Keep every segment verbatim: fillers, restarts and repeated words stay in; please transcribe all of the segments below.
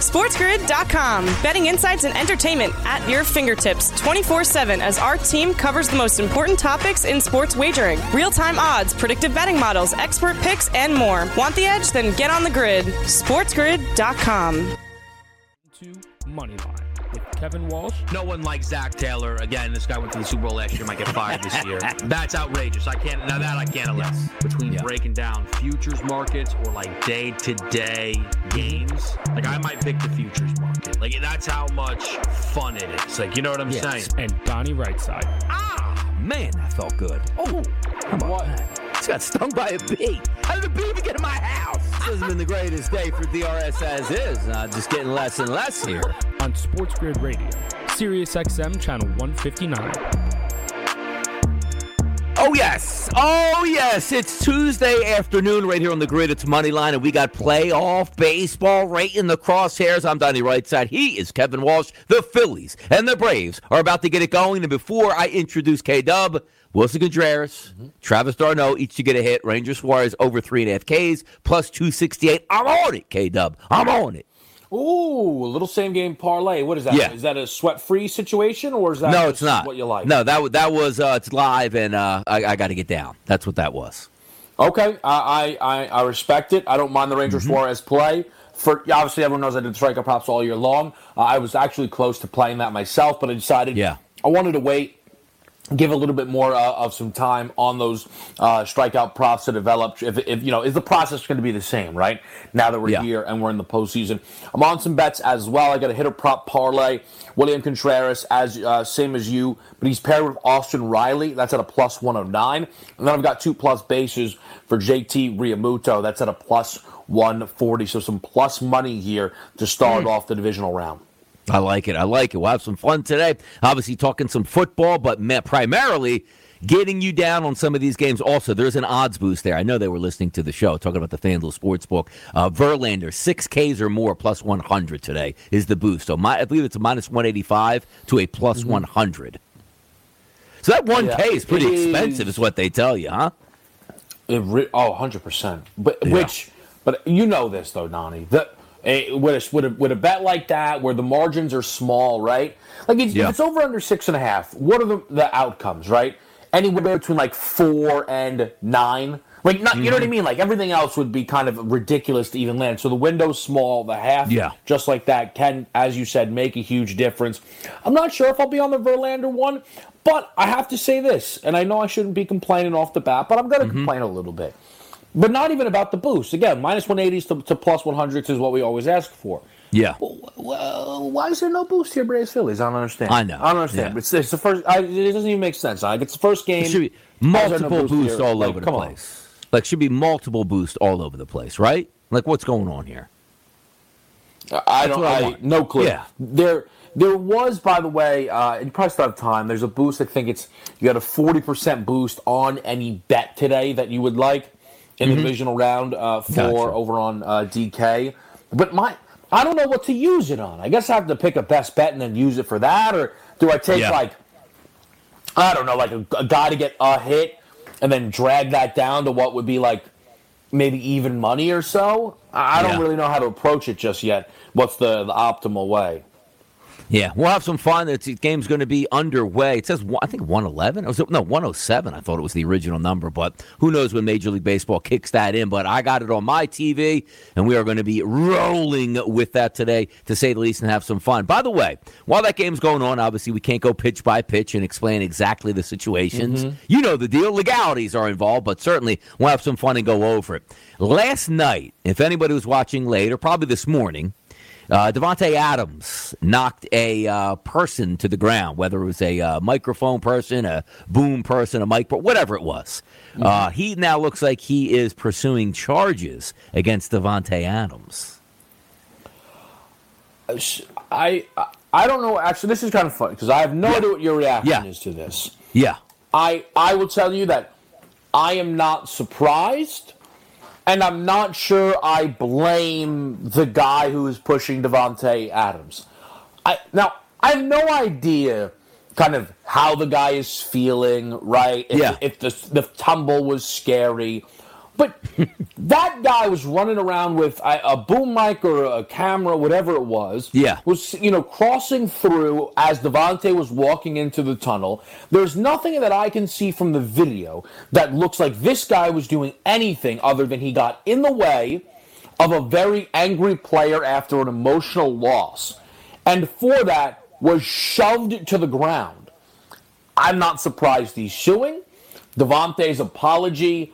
SportsGrid dot com. Betting insights and entertainment at your fingertips twenty-four seven as our team covers the most important topics in sports wagering. Real-time odds, predictive betting models, expert picks, and more. Want the edge? Then get on the grid. SportsGrid dot com. To Moneyline with Kevin Walsh. No one like Zach Taylor. Again, this guy went to the Super Bowl last year, might get fired this year. That's outrageous. I can't, now that I can't allow. Yes. Between Yeah. breaking down futures markets or like day-to-day games, like I might pick the futures market. Like that's how much fun it is. Like, you know what I'm Yes. saying? And Donnie Rightside. Ah, man, that felt good. Oh, come on. What? Just got stung by a bee. How did the bee even get in my house? This has been the greatest day for D R S as is. Uh, just getting less and less here. On Sports Grid Radio, Sirius X M channel one fifty-nine. Oh, yes. Oh, yes. It's Tuesday afternoon right here on the grid. It's Moneyline, and we got playoff baseball right in the crosshairs. I'm Donnie Rightside. He is Kevin Walsh. The Phillies and the Braves are about to get it going. And before I introduce K-Dub, Wilson Contreras, mm-hmm. Travis d'Arnaud, each to get a hit. Ranger Suarez over three and a half Ks, plus two sixty-eight. I'm on it, K-Dub. I'm on it. Ooh, a little same game parlay. What is that? Yeah. Is that a sweat free situation, or is that no? It's not. What you like? No, that that was uh, it's live, and uh, I, I got to get down. That's what that was. Okay, I I, I respect it. I don't mind the Ranger mm-hmm. Suarez play. For obviously, everyone knows I did strikeout props all year long. Uh, I was actually close to playing that myself, but I decided yeah. I wanted to wait. Give a little bit more uh, of some time on those uh, strikeout props to develop. If, if you know, is the process going to be the same, right? Now that we're yeah. here and we're in the postseason, I'm on some bets as well. I got a hitter prop parlay. William Contreras, as uh, same as you, but he's paired with Austin Riley. That's at a plus one oh nine, and then I've got two plus bases for J T Realmuto. That's at a plus one forty. So some plus money here to start mm. off the divisional round. I like it. I like it. We'll have some fun today. Obviously talking some football, but primarily getting you down on some of these games. Also, there's an odds boost there. I know they were listening to the show, talking about the FanDuel Sportsbook. Uh, Verlander, six Ks or more, plus one hundred today is the boost. So my, I believe it's a minus one eighty-five to a plus mm-hmm. one hundred. So that one K yeah, is pretty is, expensive is what they tell you, huh? It re- oh, one hundred percent. But, yeah. Which, but you know this, though, Donnie. The, A, with, a, with, a, with a bet like that, where the margins are small, right? Like, it's, yeah. if it's over under six and a half, what are the, the outcomes, right? Anywhere between, like, four and nine. Like, not, mm-hmm. you know what I mean? Like, everything else would be kind of ridiculous to even land. So the window's small, the half, yeah. just like that, can, as you said, make a huge difference. I'm not sure if I'll be on the Verlander one, but I have to say this, and I know I shouldn't be complaining off the bat, but I'm going to mm-hmm. complain a little bit. But not even about the boost. Again, minus one eighties to, to plus one hundreds is what we always ask for. Yeah. Well, why is there no boost here, Braves Phillies? I don't understand. I know. I don't understand. Yeah. It's, it's the first. I, it doesn't even make sense. Like, it's the first game. It should be multiple no boost boosts here? all like, over the come place. On. Like, should be multiple boosts all over the place, right? Like, what's going on here? I don't. I, I no clue. Yeah. There. There was, by the way, uh, you probably still have time. There's a boost. I think it's you got a forty percent boost on any bet today that you would like. In the mm-hmm. divisional round uh, for gotcha. over on uh, D K. But my, I don't know what to use it on. I guess I have to pick a best bet and then use it for that, or do I take yeah. like, I don't know, like a, a guy to get a hit and then drag that down to what would be like maybe even money or so? I, I yeah. don't really know how to approach it just yet. What's the, the optimal way? Yeah, we'll have some fun. The game's going to be underway. It says, I think, one eleven. Or was it, no, one oh seven. I thought it was the original number, but who knows when Major League Baseball kicks that in. But I got it on my T V, and we are going to be rolling with that today, to say the least, and have some fun. By the way, while that game's going on, obviously we can't go pitch by pitch and explain exactly the situations. Mm-hmm. You know the deal. Legalities are involved, but certainly we'll have some fun and go over it. Last night, if anybody was watching late, or probably this morning, Uh, Davante Adams knocked a uh, person to the ground, whether it was a uh, microphone person, a boom person, a mic, whatever it was. Mm-hmm. Uh, he now looks like he is pursuing charges against Davante Adams. I I don't know. Actually, this is kind of funny because I have no yeah. idea what your reaction yeah. is to this. Yeah. I I will tell you that I am not surprised. And I'm not sure I blame the guy who is pushing Davante Adams. I now, I have no idea kind of how the guy is feeling, right? If, yeah. if the, the tumble was scary. But that guy was running around with a, a boom mic or a camera, whatever it was. Yeah. Was, you know, crossing through as Davante was walking into the tunnel. There's nothing that I can see from the video that looks like this guy was doing anything other than he got in the way of a very angry player after an emotional loss. And for that, was shoved to the ground. I'm not surprised he's suing. Davante's apology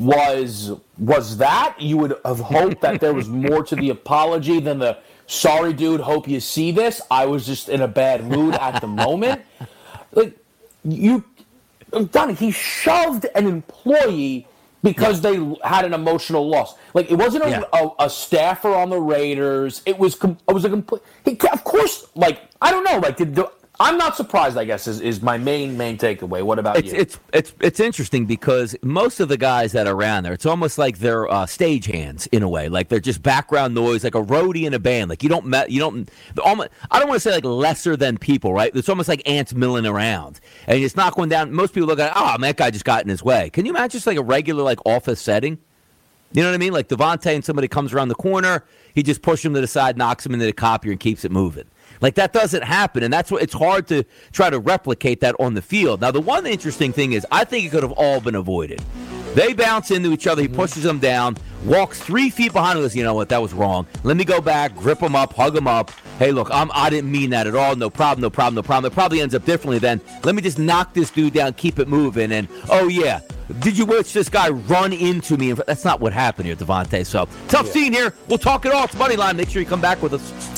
was was that. You would have hoped that there was more to the apology than the, sorry, dude, hope you see this. I was just in a bad mood at the moment. Like, you, Donnie, he shoved an employee because yeah. they had an emotional loss. Like, it wasn't a, yeah. a, a staffer on the Raiders. It was it was a complete. Of course, like, I don't know. Like, did the, I'm not surprised, I guess, is, is my main main takeaway. What about it's, you? It's it's it's interesting because most of the guys that are around there, it's almost like they're uh, stage hands in a way. Like they're just background noise, like a roadie in a band. Like you don't met, you don't. Almost, I don't want to say like lesser than people, right? It's almost like ants milling around, and it's not going down. Most people look at, oh, man, that guy just got in his way. Can you imagine just like a regular like office setting? You know what I mean? Like Davante and somebody comes around the corner, he just pushes him to the side, knocks him into the copier, and keeps it moving. Like, that doesn't happen, and that's what it's hard to try to replicate that on the field. Now, the one interesting thing is I think it could have all been avoided. They bounce into each other. He pushes them down, walks three feet behind him. Goes, you know what? That was wrong. Let me go back, grip him up, hug him up. Hey, look, I'm, I didn't mean that at all. No problem, no problem, no problem. It probably ends up differently then. Let me just knock this dude down, keep it moving. And, oh, yeah, did you watch this guy run into me? That's not what happened here, Davante. So, tough yeah. scene here. We'll talk it all. It's Moneyline. Make sure you come back with us.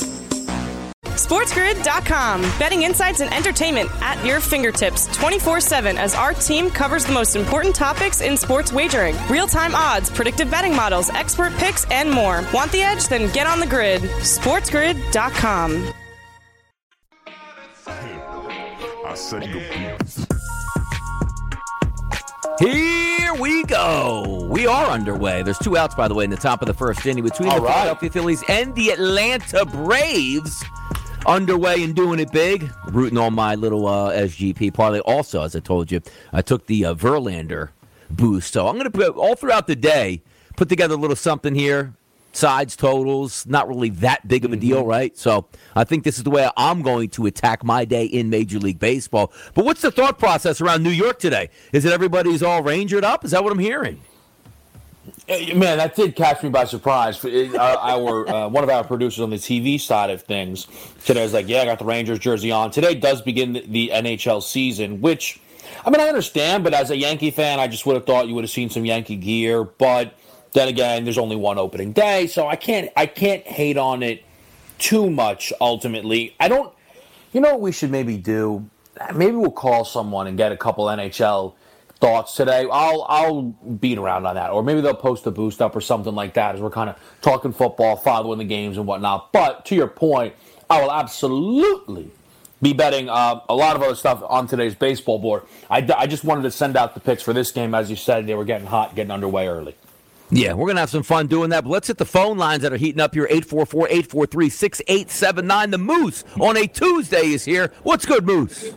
SportsGrid dot com. Betting insights and entertainment at your fingertips twenty-four seven as our team covers the most important topics in sports wagering. Real-time odds, predictive betting models, expert picks, and more. Want the edge? Then get on the grid. SportsGrid dot com. I said the beats. Here we go. We are underway. There's two outs, by the way, in the top of the first inning between All the right. Philadelphia Phillies and the Atlanta Braves. Underway and doing it big. Rooting on my little uh, S G P parlay. Also, as I told you, I took the uh, Verlander boost. So I'm going to put all throughout the day, put together a little something here. Sides, totals, not really that big of a deal, right? So I think this is the way I'm going to attack my day in Major League Baseball. But what's the thought process around New York today? Is it everybody's all Rangered up? Is that what I'm hearing? Man, that did catch me by surprise. Our, our uh, one of our producers on the T V side of things today was like, yeah, I got the Rangers jersey on. Today does begin the, the N H L season, which, I mean, I understand, but as a Yankee fan, I just would have thought you would have seen some Yankee gear. But then again, there's only one opening day, so I can't I can't hate on it too much, ultimately. I don't, you know what we should maybe do? Maybe we'll call someone and get a couple N H L thoughts today. I'll I'll beat around on that, or maybe they'll post a boost up or something like that as we're kind of talking football, following the games and whatnot. But to your point, I will absolutely be betting uh, a lot of other stuff on today's baseball board. I, I just wanted to send out the picks for this game. As you said, they were getting hot, getting underway early. Yeah, we're going to have some fun doing that. But let's hit the phone lines that are heating up here. eight four four, eight four three, six eight seven nine. The Moose on a Tuesday is here. What's good, Moose?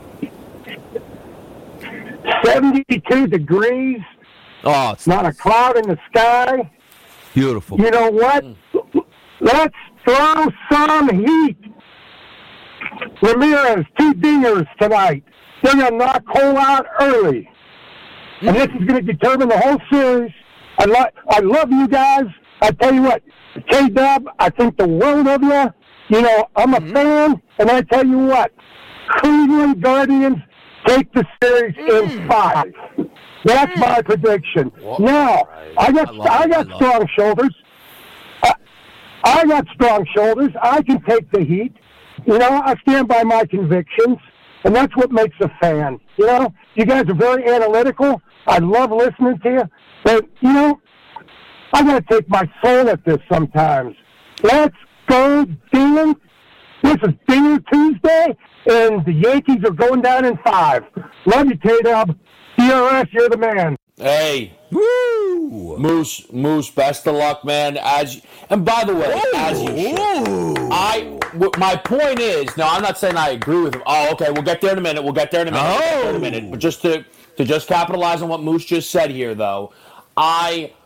seventy-two degrees. Oh, it's not a cloud in the sky. Beautiful. You know what? Let's throw some heat. Ramirez, two dingers tonight. They're going to knock Cole out early. And this is going to determine the whole series. I, lo- I love you guys. I tell you what, K-Dub, I think the world of you. You know, I'm a mm-hmm. fan, and I tell you what, Cleveland Guardians take the series mm. in five. That's mm. my prediction. Whoa. Now, right. I got I, I got I strong shoulders. I, I got strong shoulders. I can take the heat. You know, I stand by my convictions, and that's what makes a fan. You know, you guys are very analytical. I love listening to you. But, you know, I got to take my soul at this sometimes. Let's go, Dylan. This is Dinger Tuesday, and the Yankees are going down in five. Love you, K-Dub. D R S, you're the man. Hey. Woo! Moose, Moose, best of luck, man. As you, and by the way, Ooh. as you should. I, w- my point is, no, I'm not saying I agree with him. Oh, okay, we'll get there in a minute. We'll get there in a minute. Oh. We'll get there in a minute. But just to, to just capitalize on what Moose just said here, though, I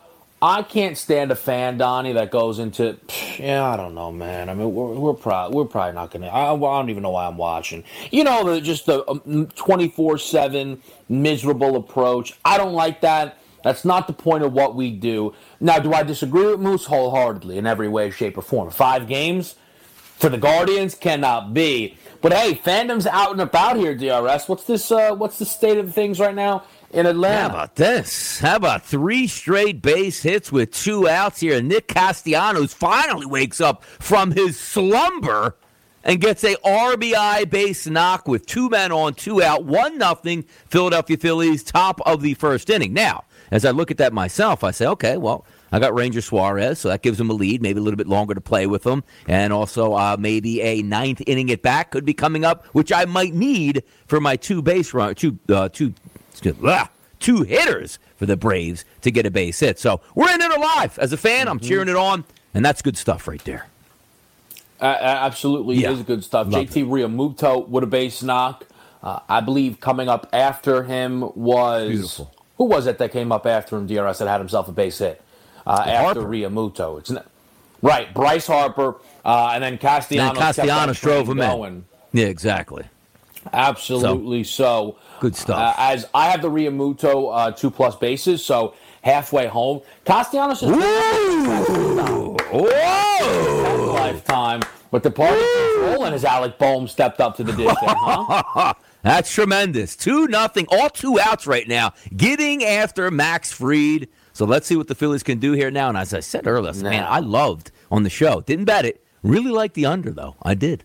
I can't stand a fan, Donnie, that goes into, yeah, I don't know, man. I mean, we're we're, pro- we're probably not going to, I don't even know why I'm watching. You know, the, just the twenty-four seven miserable approach. I don't like that. That's not the point of what we do. Now, do I disagree with Moose wholeheartedly in every way, shape, or form? Five games for the Guardians cannot be. But hey, fandom's out and about here, D R S. What's this? Uh, what's the state of things right now in Atlanta? How about this? How about three straight base hits with two outs here? Nick Castellanos finally wakes up from his slumber and gets a R B I base knock with two men on, two out, one nothing. Philadelphia Phillies, top of the first inning. Now, as I look at that myself, I say, okay, well, I got Ranger Suarez, so that gives him a lead, maybe a little bit longer to play with him. And also uh, maybe a ninth inning at bat could be coming up, which I might need for my two base run, two, uh, two, blah, two hitters for the Braves to get a base hit. So we're in it alive. As a fan, mm-hmm. I'm cheering it on, and that's good stuff right there. Uh, absolutely, yeah. It is good stuff. Love J T Realmuto with a base knock. Uh, I believe coming up after him was... Beautiful. Who was it that came up after him, D R S, that had himself a base hit? Uh, after Realmuto. It's not, right, Bryce Harper, uh, and then Castellanos, and Castellanos drove him going. in. Yeah, exactly. Absolutely so. so. Good stuff. Uh, as I have the Realmuto uh, two-plus bases, so halfway home. Castellanos is... Whoa! Whoa! Lifetime. But the party control and as Alec Boehm stepped up to the dish there, huh? That's tremendous. Two nothing, all two outs right now, getting after Max Fried. So let's see what the Phillies can do here now. And as I said earlier, nah. man, I loved on the show. Didn't bet it. Really liked the under, though. I did.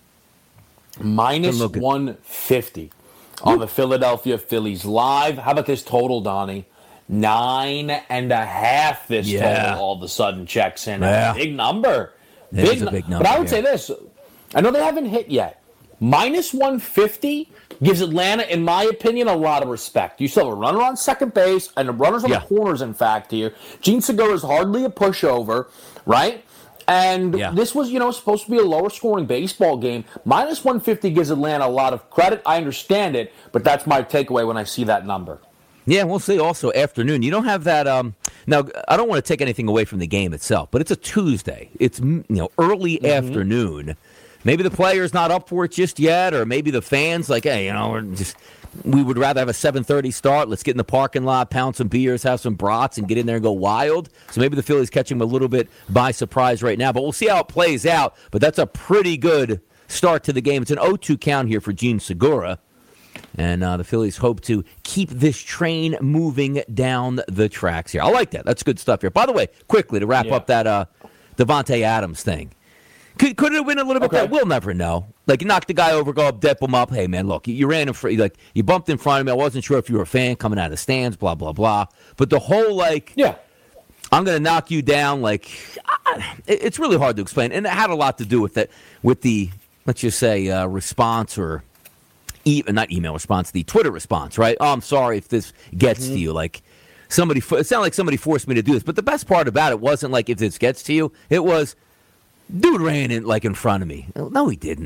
Minus one fifty on the Philadelphia Phillies live. How about this total, Donnie? Nine and a half this yeah. total all of a sudden checks in. Yeah. Big number. It big is a big number. But I would here. say this. I know they haven't hit yet. Minus one fifty gives Atlanta, in my opinion, a lot of respect. You still have a runner on second base and the runners on yeah. the corners, in fact, here. Gene Segura is hardly a pushover, right? And yeah. this was, you know, supposed to be a lower-scoring baseball game. Minus one fifty gives Atlanta a lot of credit. I understand it, but that's my takeaway when I see that number. Yeah, we'll see. Also, afternoon. You don't have that. Um, now, I don't want to take anything away from the game itself, but it's a Tuesday. It's, you know, early mm-hmm. afternoon. Maybe the player's not up for it just yet, or maybe the fans like, hey, you know, we're just we would rather have a seven thirty start. Let's get in the parking lot, pound some beers, have some brats, and get in there and go wild. So maybe the Phillies catching them a little bit by surprise right now. But we'll see how it plays out. But that's a pretty good start to the game. It's an oh two count here for Gene Segura. And uh, the Phillies hope to keep this train moving down the tracks here. I like that. That's good stuff here. By the way, quickly to wrap yeah. up that uh, Davante Adams thing. Could, could it have been a little bit? Okay. That? We'll never know. Like, you knock the guy over, go up, dip him up. Hey, man, look, you, you ran in front, like, you bumped in front of me. I wasn't sure if you were a fan coming out of the stands, blah, blah, blah. But the whole, like, yeah, I'm going to knock you down, like, I, it's really hard to explain. And it had a lot to do with it, with the, let's just say, uh, response or, e- not email response, the Twitter response, right? Oh, I'm sorry if this gets mm-hmm. to you. Like, somebody, it sounded like somebody forced me to do this. But the best part about it wasn't like if this gets to you. It was, dude ran in like in front of me. No, he didn't.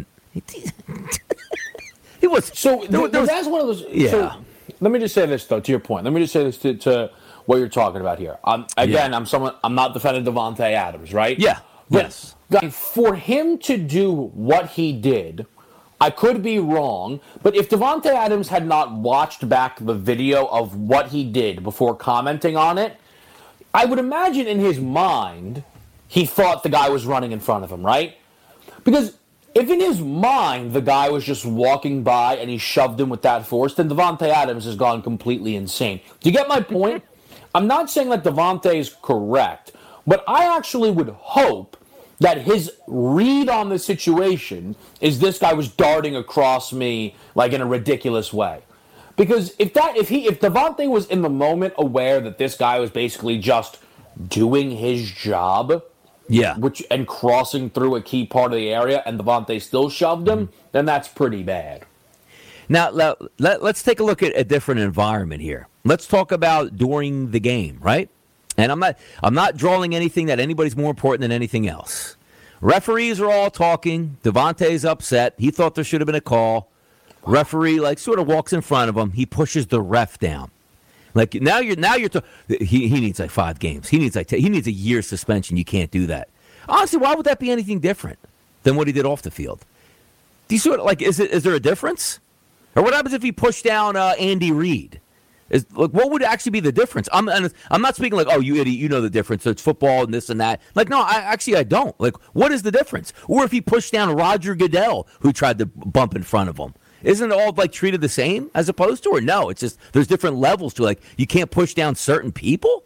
He was so. There, there was, that's one of those. Yeah. So, let me just say this though. To your point, let me just say this to, to what you're talking about here. Um, again, yeah. I'm someone. I'm not defending Davante Adams, right? Yeah. But, yes. Guys, for him to do what he did, I could be wrong. But if Davante Adams had not watched back the video of what he did before commenting on it, I would imagine in his mind, he thought the guy was running in front of him, right? Because if in his mind the guy was just walking by and he shoved him with that force, then Davante Adams has gone completely insane. Do you get my point? I'm not saying that Davante is correct, but I actually would hope that his read on the situation is this guy was darting across me like in a ridiculous way. Because if that if he if Davante was in the moment aware that this guy was basically just doing his job, yeah, which and crossing through a key part of the area, and Davante still shoved him, mm-hmm. then that's pretty bad. Now, let, let, let's take a look at a different environment here. Let's talk about during the game, right? And I'm not I'm not drawing anything that anybody's more important than anything else. Referees are all talking. Davante's upset. He thought there should have been a call. Referee, like, sort of walks in front of him. He pushes the ref down. Like now you're now you're. T- he he needs like five games. He needs like t- he needs a year suspension. You can't do that. Honestly, why would that be anything different than what he did off the field? Do you see what, like, is it is there a difference? Or what happens if he pushed down uh, Andy Reid? Is like what would actually be the difference? I'm I'm not speaking like, oh, you idiot, you know the difference. So it's football and this and that. Like, no, I actually I don't. Like, what is the difference? Or if he pushed down Roger Goodell, who tried to bump in front of him, isn't it all like treated the same as opposed to? Or no, it's just there's different levels to it. Like you can't push down certain people.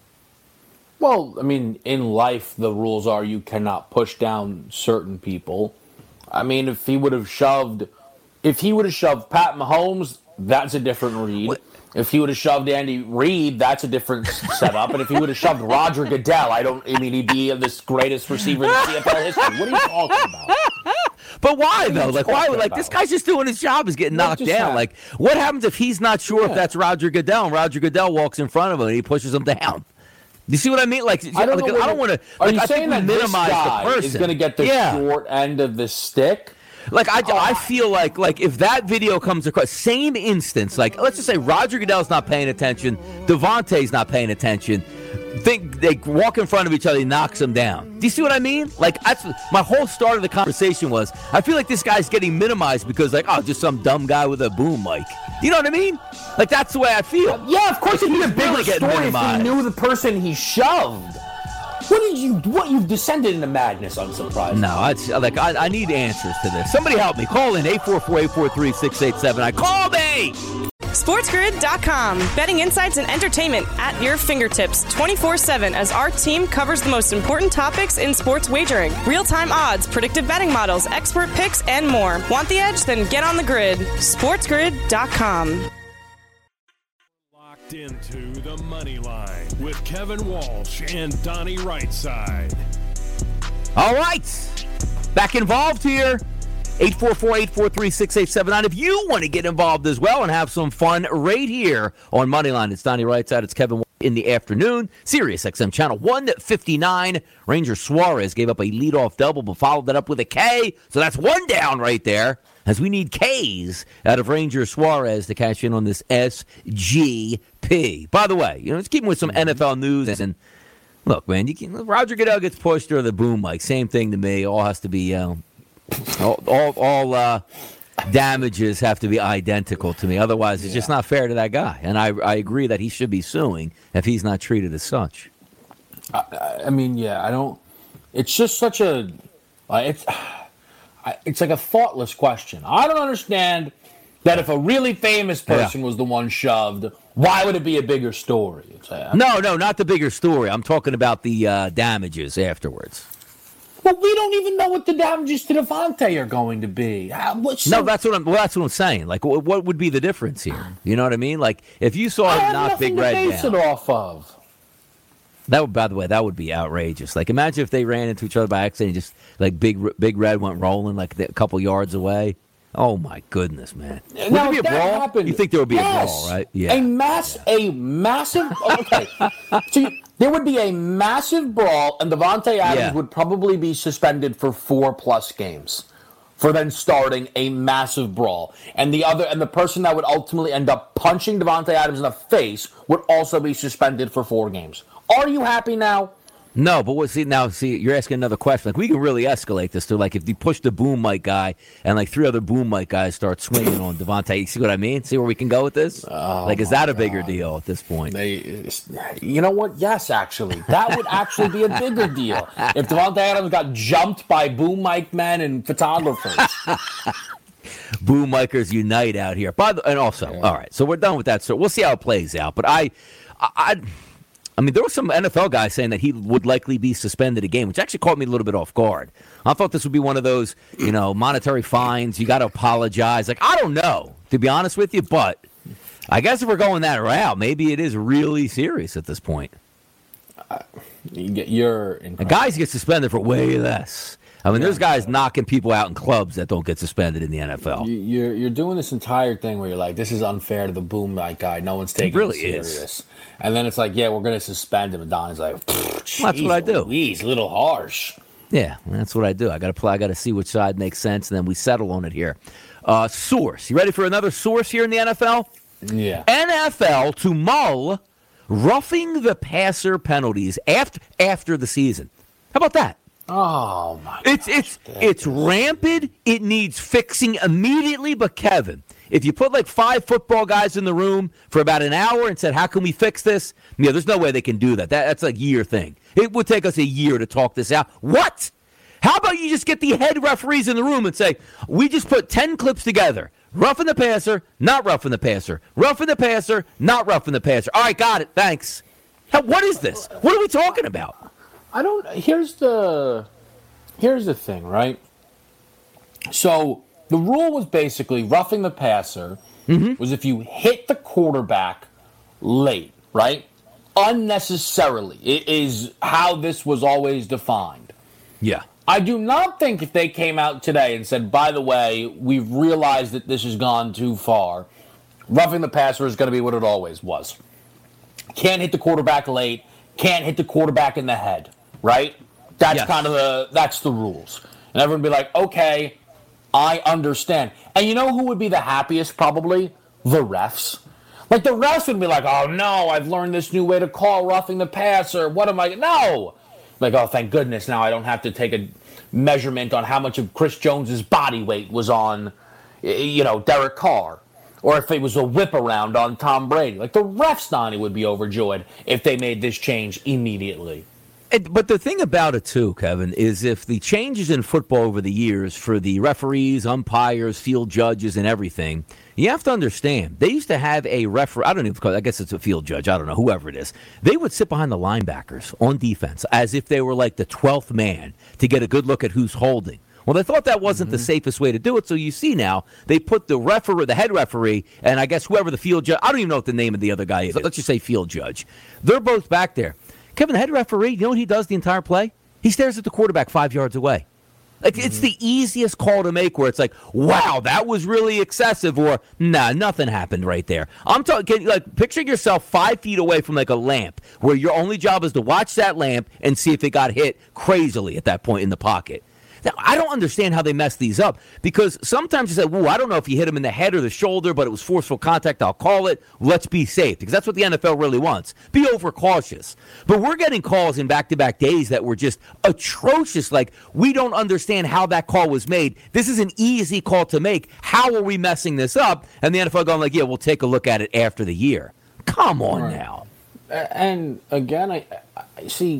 Well, I mean, in life, the rules are you cannot push down certain people. I mean, if he would have shoved, if he would have shoved Pat Mahomes, that's a different read. What? If he would have shoved Andy Reid, that's a different setup. And if he would have shoved Roger Goodell, I don't. I mean, he'd be this greatest receiver in C F L history. What are you talking about? But why though? Like why? Like this guy's just doing his job. He's getting knocked down. Like what happens if he's not sure yeah. if that's Roger Goodell and Roger Goodell walks in front of him and he pushes him down? You see what I mean? Like I don't, like, I don't want to. Are like, you I saying that minimize this guy the person is going to get the yeah. short end of the stick? Like I, oh. I feel like like if that video comes across, same instance. Like let's just say Roger Goodell's not paying attention, Devontae's not paying attention. Think they walk in front of each other, he knocks them down. Do you see what I mean? Like that's my whole start of the conversation was. I feel like this guy's getting minimized because like oh, just some dumb guy with a boom mic. You know what I mean? Like that's the way I feel. Uh, yeah, of course it'd be a bigger really story minimized. If he knew the person he shoved. What did you? What you've descended into madness? Unsurprised. No, it's like I, I need answers to this. Somebody help me. Call in eight four four, eight four three, six eight seven. I call me. SportsGrid dot com. Betting insights and entertainment at your fingertips twenty-four seven as our team covers the most important topics in sports wagering. Real-time odds, predictive betting models, expert picks, and more. Want the edge? Then get on the grid. SportsGrid dot com. Locked into the money line with Kevin Walsh and Donnie Rightside. All right. Back involved here. eight four four, eight four three, six eight seven nine. If you want to get involved as well and have some fun right here on Moneyline, it's Donnie Rightside. It's Kevin in the afternoon. Sirius X M channel one fifty-nine. Ranger Suarez gave up a leadoff double, but followed that up with a K. So that's one down right there, as we need Ks out of Ranger Suarez to cash in on this S G P. By the way, you know, let's keep with some N F L news. And look, man, you can, Roger Goodell gets pushed or the boom mic. Same thing to me. All has to be... Uh, All, all, all uh, damages have to be identical to me. Otherwise, it's yeah. just not fair to that guy. And I, I agree that he should be suing if he's not treated as such. I, I mean, yeah, I don't. It's just such a. Uh, it's. It's like a thoughtless question. I don't understand that if a really famous person yeah. was the one shoved, why would it be a bigger story? It's, uh, no, no, not the bigger story. I'm talking about the uh, damages afterwards. Well, we don't even know what the damages to Devontae are going to be. So, no, that's what I'm. Well, that's what I'm saying. Like, what, what would be the difference here? You know what I mean? Like, if you saw him knock Big Red down, base it off of. That would, by the way, that would be outrageous. Like, imagine if they ran into each other by accident, and just like Big Big Red went rolling like a couple yards away. Oh my goodness, man! Would now, there be a brawl? Happened, you think there would be yes, a brawl, right? Yeah, a mass, yeah. a massive. Okay, so you, there would be a massive brawl, and Devontae Adams yeah. would probably be suspended for four plus games for then starting a massive brawl. And the other, and the person that would ultimately end up punching Devontae Adams in the face would also be suspended for four games. Are you happy now? No, but what? See now, see, you're asking another question. Like, we can really escalate this to like if you push the boom mic guy and like three other boom mic guys start swinging on Devontae. You see what I mean? See where we can go with this? Oh, like, is that a God. bigger deal at this point? They, you know what? Yes, actually, that would actually be a bigger deal if Devontae Adams got jumped by boom mic men and photographers. Boom micers unite out here. By the, and also, yeah. all right, so we're done with that. So we'll see how it plays out. But I, I. I I mean, there were some N F L guys saying that he would likely be suspended a game, which actually caught me a little bit off guard. I thought this would be one of those, you know, monetary fines. You got to apologize. Like, I don't know, to be honest with you, but I guess if we're going that route, maybe it is really serious at this point. Uh, you're incredible. Guys get suspended for way less. I mean, yeah. there's guys knocking people out in clubs that don't get suspended in the N F L. You're you're doing this entire thing where you're like, this is unfair to the boom mic guy. No one's taking it, really it serious. Is. And then it's like, yeah, we're going to suspend him. And Donnie's like, well, that's what I do. He's a little harsh. Yeah, that's what I do. I got to play. I got to see which side makes sense, and then we settle on it here. Uh, source. You ready for another source here in the N F L? Yeah. N F L to mull roughing the passer penalties after after the season. How about that? Oh my! It's it's it's rampant. It needs fixing immediately. But Kevin, if you put like five football guys in the room for about an hour and said, "How can we fix this?" Yeah, there's no way they can do that. that that's like a year thing. It would take us a year to talk this out. What? How about you just get the head referees in the room and say, "We just put ten clips together. Roughing the passer, not roughing the passer. Roughing the passer, not roughing the passer." All right, got it. Thanks. How, what is this? What are we talking about? I don't. Here's the. Here's the thing, right? So the rule was basically roughing the passer mm-hmm. was if you hit the quarterback late, right? Unnecessarily. It is how this was always defined. Yeah. I do not think if they came out today and said, by the way, we've realized that this has gone too far, roughing the passer is going to be what it always was. Can't hit the quarterback late, can't hit the quarterback in the head, right? That's yes. kind of the, that's the rules. And everyone would be like, okay, I understand. And you know who would be the happiest probably? The refs. Like the refs would be like, oh no, I've learned this new way to call roughing the passer. What am I, no. Like, oh, thank goodness, now I don't have to take a measurement on how much of Chris Jones's body weight was on, you know, Derek Carr. Or if it was a whip around on Tom Brady. Like, the refs, Donnie, would be overjoyed if they made this change immediately. And, but the thing about it, too, Kevin, is if the changes in football over the years for the referees, umpires, field judges, and everything, you have to understand, they used to have a referee, I don't even call it, I guess it's a field judge, I don't know, whoever it is. They would sit behind the linebackers on defense as if they were like the twelfth man to get a good look at who's holding. Well, they thought that wasn't mm-hmm. the safest way to do it, so you see now, they put the referee, the head referee, and I guess whoever the field judge, I don't even know what the name of the other guy is, let's just say field judge. They're both back there. Kevin, the head referee, you know what he does the entire play? He stares at the quarterback five yards away. Like, mm-hmm. it's the easiest call to make where it's like, wow, that was really excessive, or, nah, nothing happened right there. I'm talking, like, picture yourself five feet away from, like, a lamp, where your only job is to watch that lamp and see if it got hit crazily at that point in the pocket. Now, I don't understand how they mess these up, because sometimes you say, well, I don't know if you hit him in the head or the shoulder, but it was forceful contact, I'll call it. Let's be safe, because that's what the N F L really wants. Be overcautious. But we're getting calls in back-to-back days that were just atrocious, like, we don't understand how that call was made. This is an easy call to make. How are we messing this up? And the N F L going like, yeah, we'll take a look at it after the year. Come on right. now. And, again, I, I see...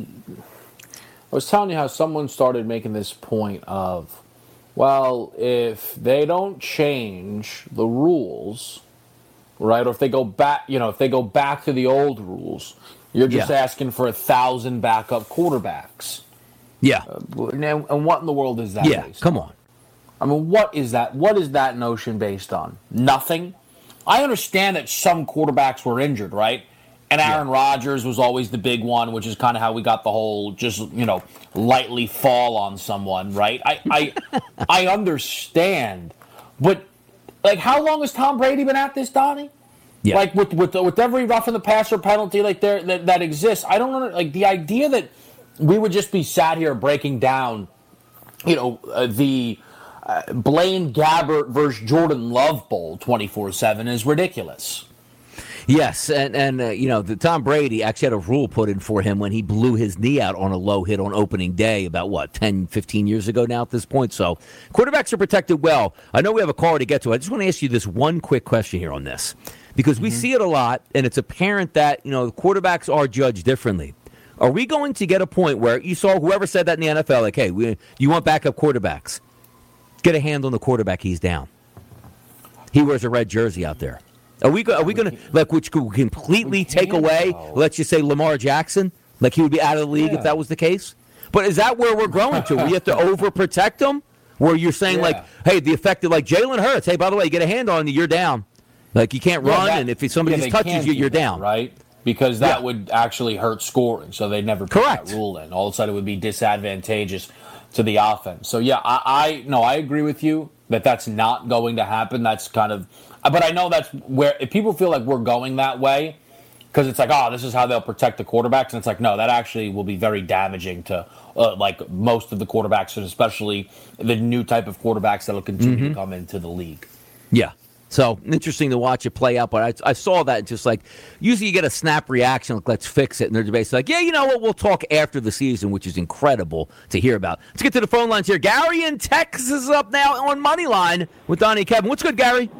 I was telling you how someone started making this point of, well, if they don't change the rules, right, or if they go back, you know, if they go back to the old rules, you're just yeah. asking for a thousand backup quarterbacks. Yeah. Uh, and, and what in the world is that yeah, based come on? on. I mean, what is that? What is that notion based on? Nothing. I understand that some quarterbacks were injured, right? And Aaron yeah. Rodgers was always the big one, which is kind of how we got the whole just, you know, lightly fall on someone, right? I I, I understand. But, like, how long has Tom Brady been at this, Donnie? Yeah. Like, with with with every roughing the passer penalty like there that, that exists, I don't know, like, the idea that we would just be sat here breaking down, you know, uh, the uh, Blaine Gabbert versus Jordan Love Bowl twenty-four seven is ridiculous. Yes, and, and uh, you know, the Tom Brady actually had a rule put in for him when he blew his knee out on a low hit on opening day about, what, ten, fifteen years ago now at this point. So quarterbacks are protected well. I know we have a caller to get to. I just want to ask you this one quick question here on this, because mm-hmm. we see it a lot, and it's apparent that, you know, quarterbacks are judged differently. Are we going to get a point where you saw whoever said that in the N F L, like, hey, we, you want backup quarterbacks? Get a hand on the quarterback, he's down. He wears a red jersey out there. Are we, are we going to, like, which could completely take away, though. Let's just say, Lamar Jackson? Like, he would be out of the league yeah. if that was the case? But is that where we're growing to? Where you have to overprotect him? Where you're saying, yeah. like, hey, the effect of, like, Jalen Hurts, hey, by the way, you get a hand on you, you're down. Like, you can't yeah, run, that, and if somebody yeah, just touches you, you're that, down. Right? Because that yeah. would actually hurt scoring, so they'd never put Correct. that rule in. All of a sudden, it would be disadvantageous to the offense. So, yeah, I, I no, I agree with you that that's not going to happen. That's kind of... But I know that's where, if people feel like we're going that way, because it's like, oh, this is how they'll protect the quarterbacks, and it's like, no, that actually will be very damaging to, uh, like, most of the quarterbacks, and especially the new type of quarterbacks that will continue mm-hmm. to come into the league. Yeah. So interesting to watch it play out, but I, I saw that just like usually you get a snap reaction like let's fix it, and they're basically like, yeah, you know what, we'll talk after the season, which is incredible to hear about. Let's get to the phone lines here. Gary in Texas is up now on Moneyline with Donnie and Kevin. What's good, Gary?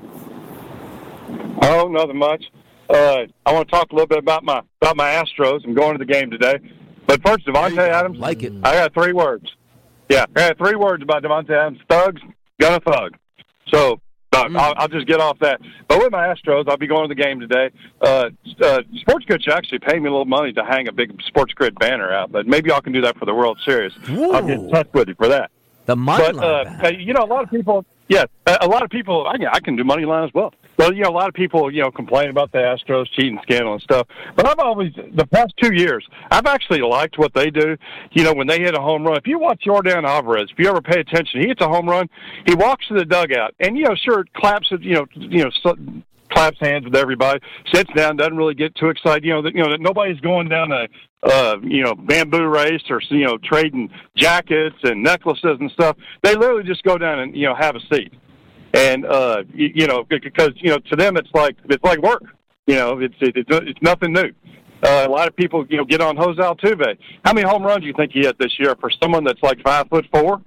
Oh, nothing much. Uh, I want to talk a little bit about my about my Astros. I'm going to the game today, but first, Devontae Adams. Like it. I got three words. Yeah, I got three words about Devontae Adams. Thugs, gonna thug. So. Uh, I'll, I'll just get off that. But with my Astros, I'll be going to the game today. Uh, uh, Sports Grid should actually pay me a little money to hang a big Sports Grid banner out, but maybe y'all can do that for the World Series. Ooh. I'll get in touch with you for that. The money but, line. uh, you know, a lot of people, yeah, a lot of people, I can, I can do money line as well. Well, you know, a lot of people, you know, complain about the Astros cheating scandal and stuff. But I've always, the past two years, I've actually liked what they do. You know, when they hit a home run, if you watch Jordan Alvarez, if you ever pay attention, he hits a home run, he walks to the dugout, and, you know, sure, claps, you know, you know, so, claps hands with everybody, sits down, doesn't really get too excited. You know, that, you know, that nobody's going down a, uh, you know, bamboo race or, you know, trading jackets and necklaces and stuff. They literally just go down and, you know, have a seat. And, uh, you, you know, because, you know, to them it's like, it's like work. You know, it's, it, it's, it's nothing new. Uh, a lot of people, you know, get on Jose Altuve. How many home runs do you think he hit this year for someone that's like five foot four?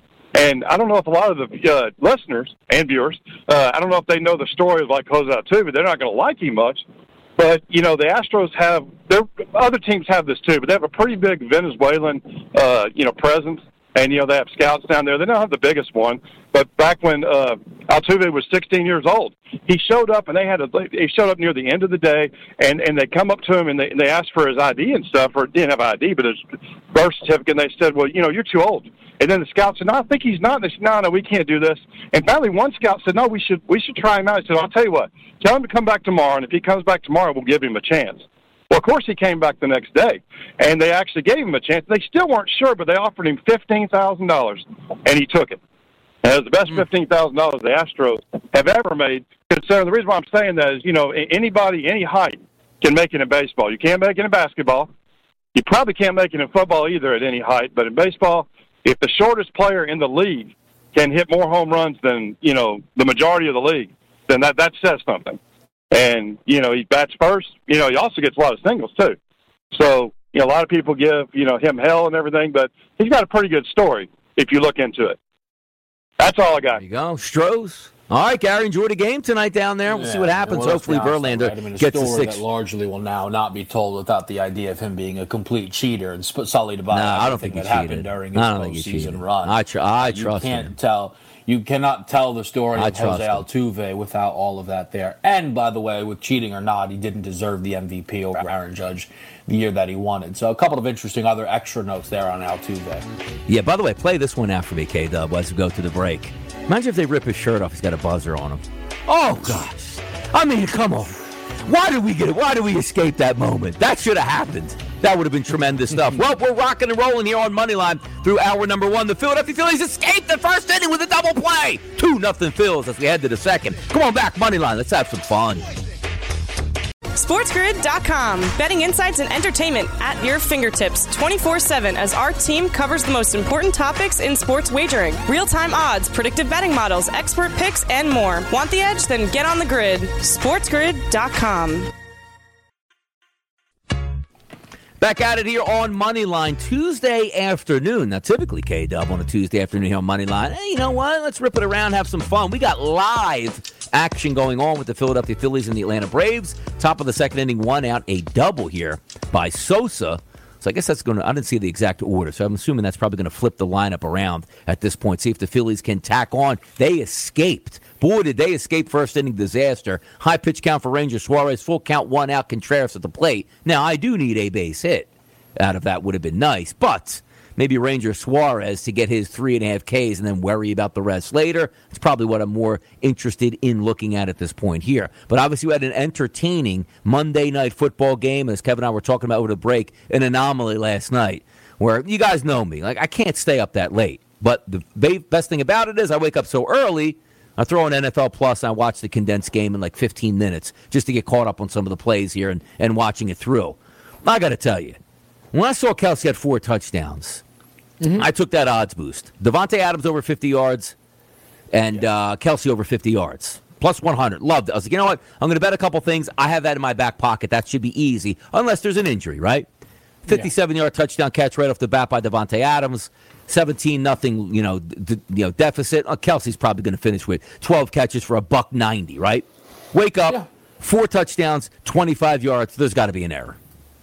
And I don't know if a lot of the uh, listeners and viewers, uh, I don't know if they know the story of like Jose Altuve. They're not going to like him much. But, you know, the Astros have, other teams have this too, but they have a pretty big Venezuelan, uh, you know, presence. And, you know, they have scouts down there. They don't have the biggest one. But back when uh, Altuve was sixteen years old, he showed up, and they had a, he showed up near the end of the day, and, and they come up to him, and they, and they asked for his I D and stuff, or didn't have I D, but his birth certificate, and they said, well, you know, you're too old. And then the scout said, no, I think he's not. And they said, no, no, we can't do this. And finally one scout said, no, we should we should try him out. He said, I'll tell you what, tell him to come back tomorrow, and if he comes back tomorrow, we'll give him a chance. Well, of course, he came back the next day, and they actually gave him a chance. They still weren't sure, but they offered him fifteen thousand dollars, and he took it. And it was the best fifteen thousand dollars the Astros have ever made. Considering the reason why I'm saying that is, you know, anybody, any height can make it in baseball. You can't make it in basketball. You probably can't make it in football either at any height. But in baseball, if the shortest player in the league can hit more home runs than, you know, the majority of the league, then that, that says something. And, you know, he bats first. You know, he also gets a lot of singles, too. So, you know, a lot of people give, you know, him hell and everything, but he's got a pretty good story if you look into it. That's all I got. There you go. Stros. All right, Gary, enjoy the game tonight down there. We'll yeah, see what happens. well, Hopefully Verlander right. I mean, a gets a story six. that largely will now not be told without the idea of him being a complete cheater and sp- sullied about no, I don't everything think that he happened cheated. during his postseason run. I, tr- I you trust can't him. Tell, you cannot tell the story I of Jose him. Altuve without all of that there. And, by the way, with cheating or not, he didn't deserve the M V P over Aaron Judge the year that he won it. So a couple of interesting other extra notes there on Altuve. Yeah, by the way, play this one out for me, K-Dub, as we go to the break. Imagine if they rip his shirt off. He's got a buzzer on him. Oh, gosh. I mean, come on. Why did we get it? Why did we escape that moment? That should have happened. That would have been tremendous stuff. Well, we're rocking and rolling here on Moneyline through hour number one. The Philadelphia Phillies escaped the first inning with a double play. two nothing Phils as we head to the second. Come on back, Moneyline. Let's have some fun. SportsGrid dot com. Betting insights and entertainment at your fingertips twenty-four seven as our team covers the most important topics in sports wagering. Real-time odds, predictive betting models, expert picks, and more. Want the edge? Then get on the grid. SportsGrid dot com. Back at it here on Moneyline Tuesday afternoon. Now, typically, K-Dub on a Tuesday afternoon here on Moneyline. Hey, you know what? Let's rip it around, have some fun. We got live action going on with the Philadelphia Phillies and the Atlanta Braves. Top of the second inning, one out, a double here by Sosa. So I guess that's going to, I didn't see the exact order, so I'm assuming that's probably going to flip the lineup around at this point. See if the Phillies can tack on. They escaped. Boy, did they escape first inning disaster. High pitch count for Ranger Suarez. Full count, one out, Contreras at the plate. Now, I do need a base hit out of that. Would have been nice, but maybe Ranger Suarez to get his three and a half Ks and then worry about the rest later. It's probably what I'm more interested in looking at at this point here. But obviously we had an entertaining Monday night football game, as Kevin and I were talking about over the break, an anomaly last night where you guys know me. Like, I can't stay up that late. But the best thing about it is I wake up so early, I throw on N F L Plus and I watch the condensed game in like fifteen minutes just to get caught up on some of the plays here and, and watching it through. I got to tell you, when I saw Kelsey had four touchdowns, mm-hmm. I took that odds boost. Devontae Adams over fifty yards and uh, Kelsey over fifty yards. plus one hundred. Loved it. I was like, you know what? I'm going to bet a couple things. I have that in my back pocket. That should be easy, unless there's an injury, right? fifty-seven-yard touchdown catch right off the bat by Davante Adams. seventeen nothing, you know, d- you know, deficit. Uh, Kelsey's probably going to finish with twelve catches for a buck ninety, right? Wake up, yeah. four touchdowns, twenty-five yards. There's got to be an error.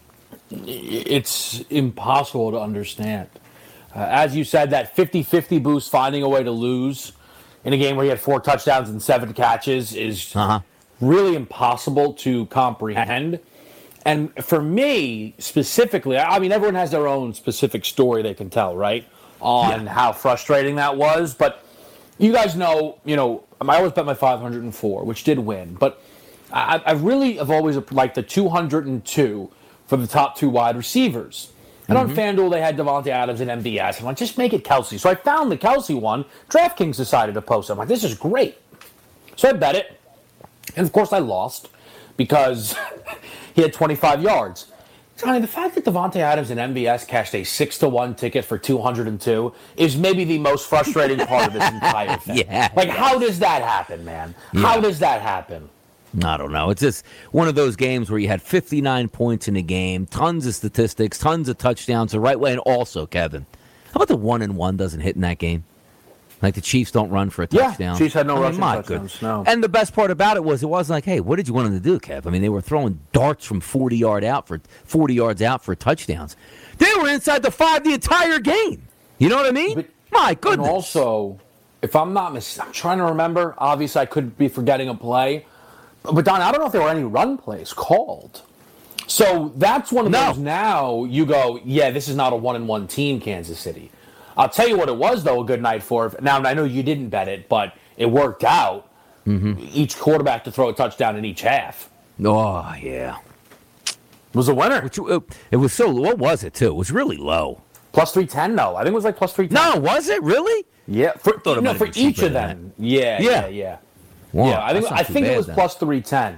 It's impossible to understand. Uh, as you said, that fifty-fifty boost, finding a way to lose in a game where he had four touchdowns and seven catches is uh-huh. really impossible to comprehend. And for me, specifically, I mean, everyone has their own specific story they can tell, right, on yeah. how frustrating that was. But you guys know, you know, I always bet my five hundred four, which did win. But I, I really have always liked the two hundred two for the top two wide receivers. And mm-hmm. on FanDuel, they had Davante Adams and M V S. I'm like, just make it Kelsey. So I found the Kelsey one. DraftKings decided to post it. I'm like, this is great. So I bet it. And, of course, I lost because he had twenty-five yards. Johnny, the fact that Davante Adams and M V S cashed a six to one ticket for two hundred two is maybe the most frustrating part of this entire thing. Yeah. Like, how does that happen, man? Yeah. How does that happen? I don't know. It's just one of those games where you had fifty-nine points in a game, tons of statistics, tons of touchdowns the right way. And also, Kevin, how about the one and one doesn't hit in that game? Like the Chiefs don't run for a touchdown. Yeah, Chiefs had no I rushing mean, touchdowns. No. And the best part about it was it wasn't like, hey, what did you want them to do, Kev? I mean, they were throwing darts from forty yard out for forty yards out for touchdowns. They were inside the five the entire game. You know what I mean? But, My goodness. And also, if I'm not mistaken, I'm trying to remember. Obviously, I could be forgetting a play. But, Don, I don't know if there were any run plays called. So that's one of no. those now you go, yeah, this is not a one-and-one team, Kansas City. I'll tell you what it was, though, a good night for. Now, I know you didn't bet it, but it worked out. Mm-hmm. Each quarterback to throw a touchdown in each half. Oh, yeah. It was a winner. Which, uh, it was so, what was it, too? It was really low. Plus three ten, no. I think it was like plus three ten. No, was it? Really? Yeah. For, no, for each of them. Yeah, yeah, yeah. yeah. Wow, yeah, I think I think it was then. plus three ten.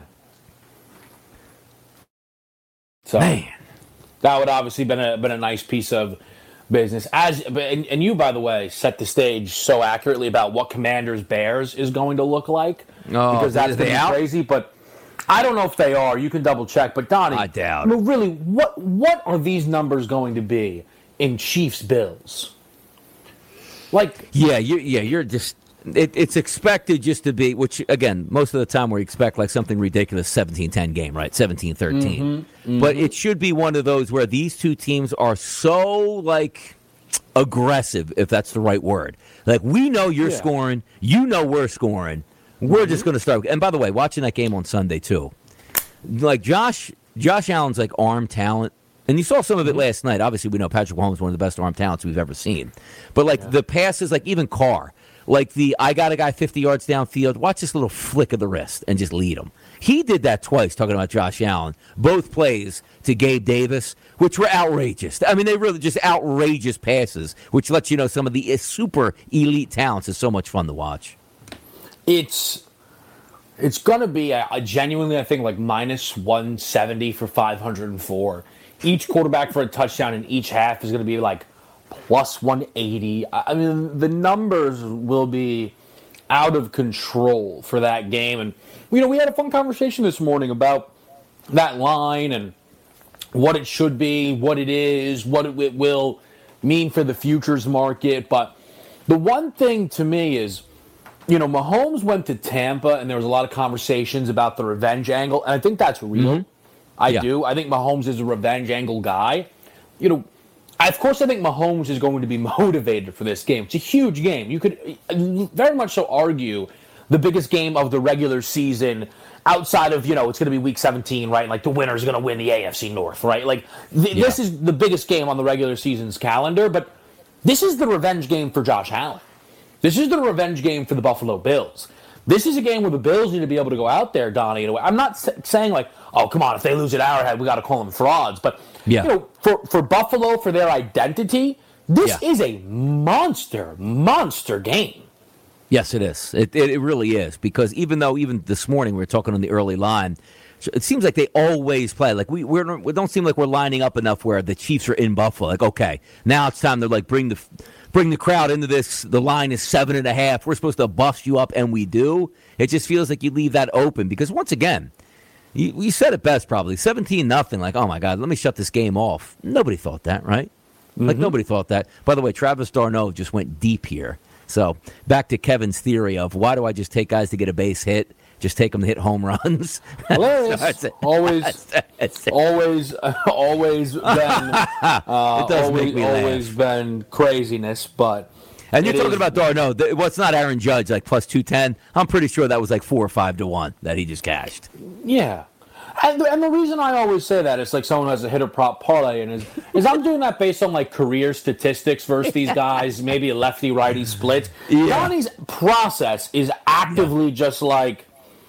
So Man. that would obviously been a been a nice piece of business. As and, and you, by the way, set the stage so accurately about what Commanders Bears is going to look like oh, because that's going to be crazy. But I don't know if they are. You can double check. But Donnie, I doubt. I mean, really, what what are these numbers going to be in Chiefs Bills? Like, yeah, you yeah, you're just. It, it's expected just to be, which, again, most of the time we expect like something ridiculous, seventeen ten game, right? seventeen thirteen. Mm-hmm, mm-hmm. But it should be one of those where these two teams are so, like, aggressive, if that's the right word. Like, we know you're yeah. scoring. You know we're scoring. We're mm-hmm. just going to start. And, by the way, watching that game on Sunday, too, like, Josh Josh Allen's, like, arm talent. And you saw some of it last night. Obviously, we know Patrick Mahomes is one of the best arm talents we've ever seen. But, like, yeah. the passes, like, even Carr. Like the, I got a guy fifty yards downfield, watch this little flick of the wrist and just lead him. He did that twice, talking about Josh Allen. Both plays to Gabe Davis, which were outrageous. I mean, they really just outrageous passes, which lets you know some of the super elite talents is so much fun to watch. It's it's going to be, a, a genuinely, I think, like minus one seventy for five hundred four. Each quarterback for a touchdown in each half is going to be like plus one eighty. I mean, the numbers will be out of control for that game. And, you know, we had a fun conversation this morning about that line and what it should be, what it is, what it will mean for the futures market. But the one thing to me is, you know, Mahomes went to Tampa and there was a lot of conversations about the revenge angle. And I think that's real. Mm-hmm. I yeah. do. I think Mahomes is a revenge angle guy. You know, of course, I think Mahomes is going to be motivated for this game. It's a huge game. You could very much so argue the biggest game of the regular season outside of, you know, it's going to be week seventeen, right? Like the winner's going to win the A F C North, right? Like th- yeah. this is the biggest game on the regular season's calendar, but this is the revenge game for Josh Allen. This is the revenge game for the Buffalo Bills. This is a game where the Bills need to be able to go out there, Donnie. In a way. I'm not saying like, oh, come on, if they lose at Arrowhead, we got to call them frauds. But yeah. you know, for, for Buffalo, for their identity, this yeah. is a monster, monster game. Yes, it is. It, it it really is. Because even though even this morning we were talking on the early line, it seems like they always play. Like we we're, we don't seem like we're lining up enough where the Chiefs are in Buffalo. Like, okay, now it's time to like bring the bring the crowd into this. The line is seven and a half. We're supposed to bust you up, and we do. It just feels like you leave that open because once again, you, you said it best probably seventeen nothing. Like, oh my God, let me shut this game off. Nobody thought that, right? Mm-hmm. Like nobody thought that. By the way, Travis Darno just went deep here. So back to Kevin's theory of why do I just take guys to get a base hit? Just take them to hit home runs. Hilarious. always, always, uh, always been, uh, always, always been craziness. But and you're talking is, about Darno. Th- what's not Aaron Judge like plus two ten? I'm pretty sure that was like four or five to one that he just cashed. Yeah. And the, and the reason I always say that is like someone has a hitter prop parlay and is is I'm doing that based on like career statistics versus these guys, maybe a lefty righty split. Yeah. Donnie's process is actively yeah. just like.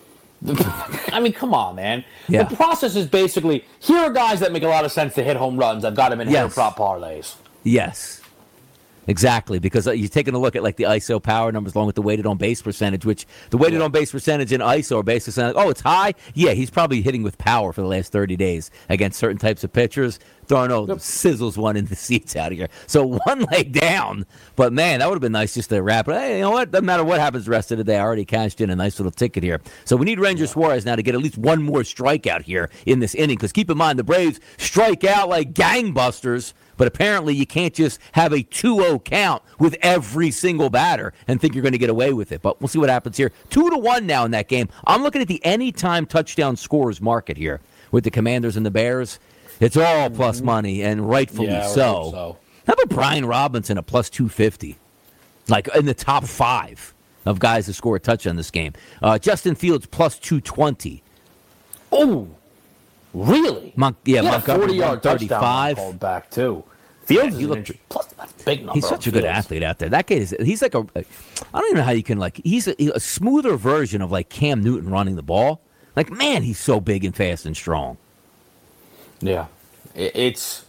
I mean, come on, man. Yeah. The process is basically, here are guys that make a lot of sense to hit home runs. I've got them in yes. hitter prop parlays. Yes. Exactly, because you're taking a look at like the I S O power numbers along with the weighted on base percentage, which the weighted yeah. on base percentage in I S O or base percentage, oh, it's high? Yeah, he's probably hitting with power for the last thirty days against certain types of pitchers. Darno yep. sizzles one in the seats out of here. So one leg down, but man, that would have been nice just to wrap it. Hey, you know what? Doesn't matter what happens the rest of the day. I already cashed in a nice little ticket here. So we need Ranger yeah. Suarez now to get at least one more strikeout here in this inning, because keep in mind, the Braves strike out like gangbusters. But apparently you can't just have a two oh count with every single batter and think you're going to get away with it. But we'll see what happens here. Two to one now in that game. I'm looking at the anytime touchdown scorers market here with the Commanders and the Bears. It's all plus money, and rightfully yeah, so. so. How about Brian Robinson at plus two fifty? Like in the top five of guys to score a touchdown this game. Uh, Justin Fields plus two twenty. Oh, really? Mon- yeah, yeah Montgomery forty-yard touchdown called back, too. Fields yeah, is an plus that's a big number. He's such a good athlete out there. That kid is, he's like a, I don't even know how you can, like, he's a, a smoother version of, like, Cam Newton running the ball. Like, man, he's so big and fast and strong. Yeah. It, it's,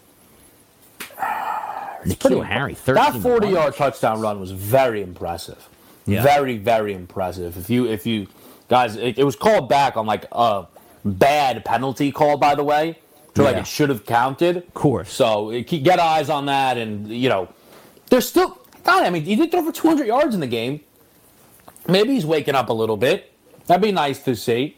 it's Nikhil Harry, thirteen that forty-yard touchdown run was very impressive. Yeah. Very, very impressive. If you, if you, guys, it, it was called back on, like, a bad penalty call, by the way. So, like, yeah. it should have counted. Of course. So, it, get eyes on that. And, you know, there's still... God, I mean, he did throw for two hundred yards in the game. Maybe he's waking up a little bit. That'd be nice to see.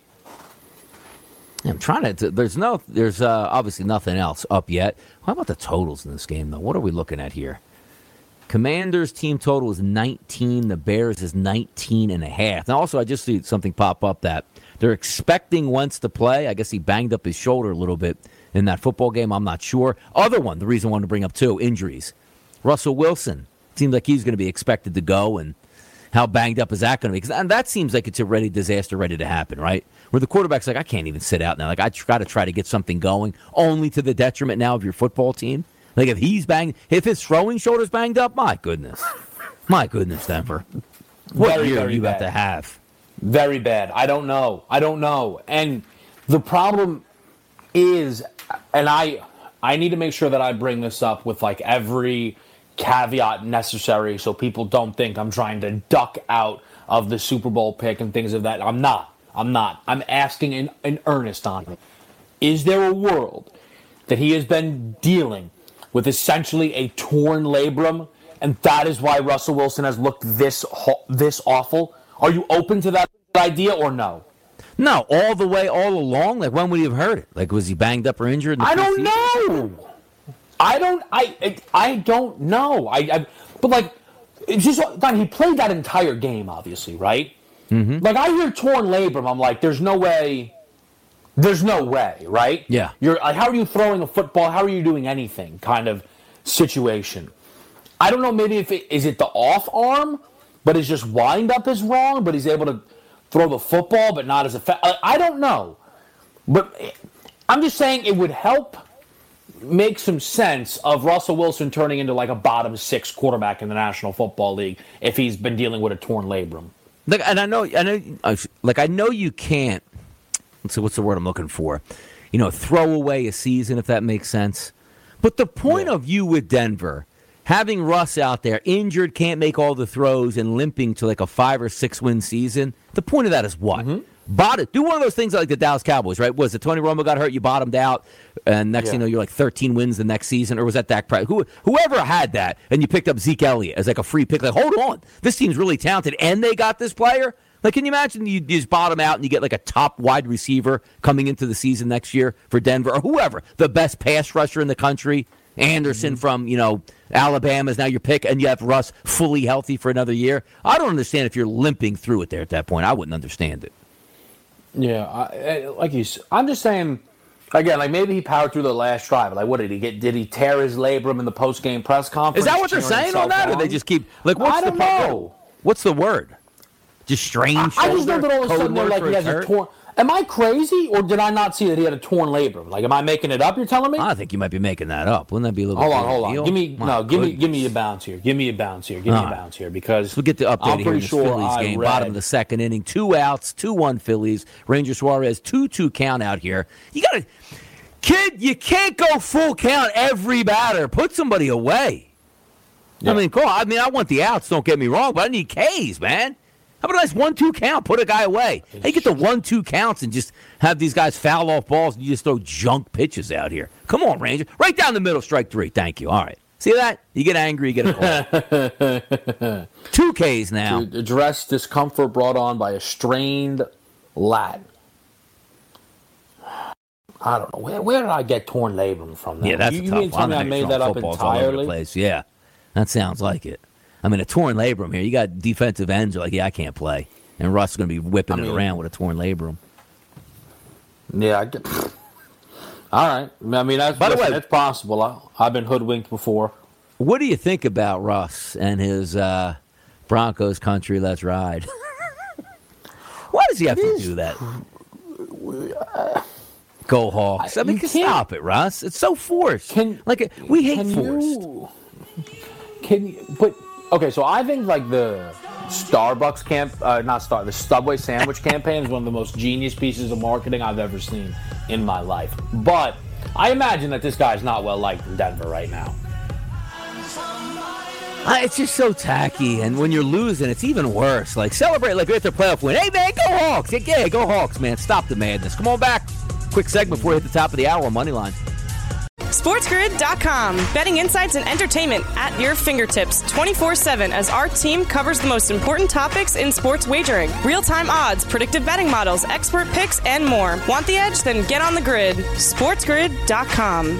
I'm trying to... There's no... There's uh, obviously nothing else up yet. How about the totals in this game, though? What are we looking at here? Commanders' team total is nineteen. The Bears is nineteen and a half. Now, also, I just see something pop up that they're expecting Wentz to play. I guess he banged up his shoulder a little bit in that football game. I'm not sure. Other one, the reason I wanted to bring up, too, injuries. Russell Wilson. Seems like he's going to be expected to go, and how banged up is that going to be? Because and that seems like it's a ready disaster ready to happen, right? Where the quarterback's like, I can't even sit out now. Like, I got to try to get something going, only to the detriment now of your football team. Like, if he's banged, if his throwing shoulder's banged up, my goodness. My goodness, Denver. What very, year very are you bad. about to have? Very bad. I don't know. I don't know. And the problem is, and I I need to make sure that I bring this up with like every caveat necessary so people don't think I'm trying to duck out of the Super Bowl pick and things of that. I'm not. I'm not. I'm asking in, in earnest on it. Is there a world that he has been dealing with essentially a torn labrum, and that is why Russell Wilson has looked this this awful? Are you open to that idea or no? No, all the way, all along. Like, when would you have heard it? Like, was he banged up or injured? In the I don't know. I don't. I. I don't know. I. I but like, it's just God, he played that entire game, obviously, right? Mm-hmm. Like, I hear torn labrum. I'm like, there's no way. There's no way, right? Yeah. You're like, how are you throwing a football? How are you doing anything? Kind of situation. I don't know. Maybe if it is it the off arm, but his just wind up is wrong, but he's able to throw the football, but not as effective. I don't know. But I'm just saying it would help make some sense of Russell Wilson turning into like a bottom six quarterback in the National Football League if he's been dealing with a torn labrum. Like, and I know, I know, like I know you can't. Let's see, what's the word I'm looking for? You know, throw away a season if that makes sense. But the point yeah. of you with Denver, having Russ out there injured, can't make all the throws, and limping to like a five or six win season, the point of that is what? Mm-hmm. Bottom, do one of those things like the Dallas Cowboys, right? Was it Tony Romo got hurt, you bottomed out, and next Yeah. thing you know, you're like thirteen wins the next season, or was that Dak Prescott? Who, whoever had that, and you picked up Zeke Elliott as like a free pick, like, hold on, this team's really talented, and they got this player? Like, can you imagine you just bottom out and you get like a top wide receiver coming into the season next year for Denver, or whoever, the best pass rusher in the country, Anderson mm-hmm. from, you know, Alabama is now your pick, and you have Russ fully healthy for another year? I don't understand if you're limping through it there at that point. I wouldn't understand it. Yeah, I, like you, I'm just saying. Again, like maybe he powered through the last drive. Like, what did he get? Did he tear his labrum in the post game press conference? Is that what they're saying on that, or they just keep like? What's I don't the know. What's the word? Just strange. I, I just know that all of a sudden they're like he has a torn. Am I crazy, or did I not see that he had a torn labrum? Like, am I making it up? You're telling me? I think you might be making that up. Wouldn't that be a little? Hold bit on, hold on. deal? Give me My no. Give goodness. me give me a bounce here. Give me a bounce here. Give All me a right. bounce here because we'll get the update I'm here in pretty this sure Phillies I game. read, Bottom of the second inning, two outs, two one Phillies. Ranger Suarez two two count out here. You got to, kid. You can't go full count every batter. Put somebody away. Yeah. I mean, cool. I mean, I want the outs. Don't get me wrong, but I need K's, man. How about a nice one two count? Put a guy away. Hey, get the one two counts and just have these guys foul off balls and you just throw junk pitches out here. Come on, Ranger. Right down the middle, strike three. Thank you. All right. See that? You get angry, you get a call. Two Ks now. To address discomfort brought on by a strained lat. I don't know. Where, where did I get torn labrum from? That? Yeah, that's you, a you tough mean to tell me I made that up footballs all over the entirely? place. Yeah, that sounds like it. I mean, a torn labrum here. You got defensive ends who are like, yeah, I can't play. And Russ is going to be whipping I mean, it around with a torn labrum. Yeah. I get, all right. I mean, that's, By the listen, way, it's possible. I, I've been hoodwinked before. What do you think about Russ and his uh, Broncos country? Let's ride. Why does he have to do that? Go Hawks. I mean, stop it, Russ. It's so forced. Can, like, we hate forced. You, can you, but, okay, so I think, like, the Starbucks camp, uh, not Star, the Subway sandwich campaign is one of the most genius pieces of marketing I've ever seen in my life. But I imagine that this guy's not well liked in Denver right now. Uh, it's just so tacky, and when you're losing, it's even worse. Like, celebrate like you're at the playoff win. Hey, man, go Hawks. Yeah, go Hawks, man. Stop the madness. Come on back. Quick segment before we hit the top of the hour on Moneyline. SportsGrid dot com. Betting insights and entertainment at your fingertips twenty-four seven as our team covers the most important topics in sports wagering. Real-time odds, predictive betting models, expert picks, and more. Want the edge? Then get on the grid. SportsGrid dot com.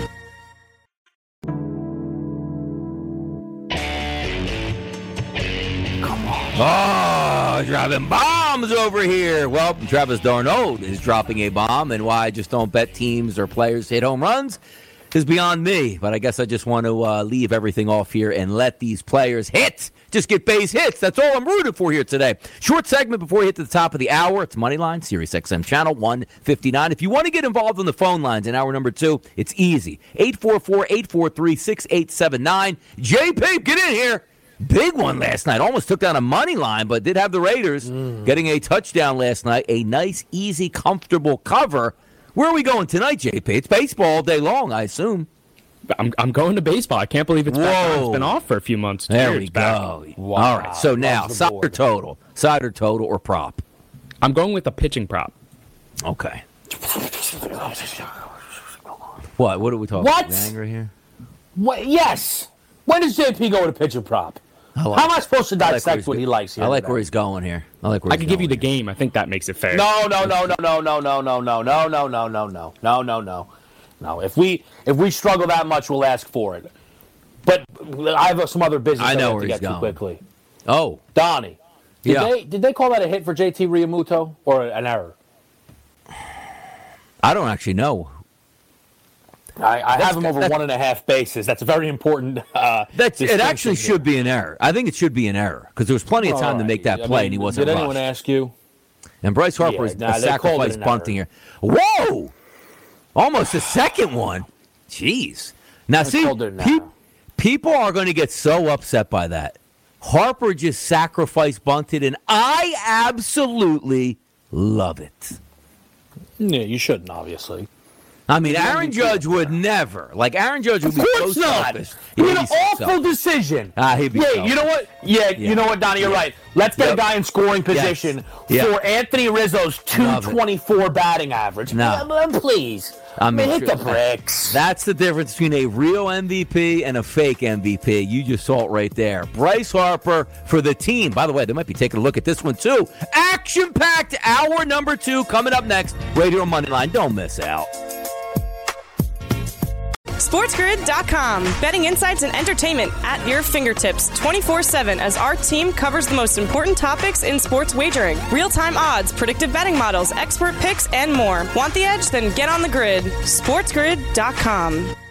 Oh, dropping bombs over here. Well, Travis Darnold is dropping a bomb, and why I just don't bet teams or players hit home runs is beyond me. But I guess I just want to uh, leave everything off here and let these players hit. Just get base hits. That's all I'm rooting for here today. Short segment before we hit to the top of the hour. It's Moneyline, Sirius X M channel one fifty-nine. If you want to get involved on the phone lines in hour number two, it's easy. eight four four, eight four three, six eight seven nine. J P, get in here. Big one last night. Almost took down a money line, but did have the Raiders mm. getting a touchdown last night. A nice, easy, comfortable cover. Where are we going tonight, J P? It's baseball all day long, I assume. I'm I'm going to baseball. I can't believe it's back. It's been off for a few months. There Years we back. go. Wow. All right. So now, side or total? Side or total or prop? I'm going with a pitching prop. Okay. What? What are we talking what? about? Angry here? What? Yes. When does J P go with a pitching prop? Like How am I supposed to dissect like what he likes here? I like today? where he's going here. I like where I he's could give you the here. game. I think that makes it fair. No, no, no, no, no, no, no, no, no, no, no, no, no, no, no, no, no. No, if we if we struggle that much, we'll ask for it. But I have some other business I know I where have to he's get going. to quickly. Oh, Donnie, did yeah. they did they call that a hit for J T Realmuto or an error? I don't actually know. I, I have him over one and a half bases. That's a very important. Uh, that's it. Actually, here. should be an error. I think it should be an error because there was plenty of time right. to make that play, I mean, and he wasn't. Did rushed. anyone ask you? And Bryce Harper is yeah, nah, a sacrifice bunting here. Whoa! Almost a second one. Jeez. Now, That's see, pe- people are going to get so upset by that. Harper just sacrifice bunted, and I absolutely love it. Yeah, you shouldn't, obviously. I mean, Aaron Judge would never. Like, Aaron Judge would be Of course so not. selfish. He Yeah, made an he's so awful selfish. decision. Ah, he'd be Yeah, selfish. you know what? Yeah, Yeah. you know what, Donnie, you're Yeah. right. Let's get Yep. a guy in scoring position Yes. for Anthony Rizzo's Love it. two twenty-four batting average. No. Yeah, but please. I mean, hit the bricks. That's the difference between a real M V P and a fake M V P. You just saw it right there. Bryce Harper for the team. By the way, they might be taking a look at this one, too. Action-packed hour number two coming up next. Radio Moneyline. Don't miss out. SportsGrid dot com. Betting insights and entertainment at your fingertips twenty-four seven as our team covers the most important topics in sports wagering. Real-time odds, predictive betting models, expert picks, and more. Want the edge? Then get on the grid. SportsGrid dot com.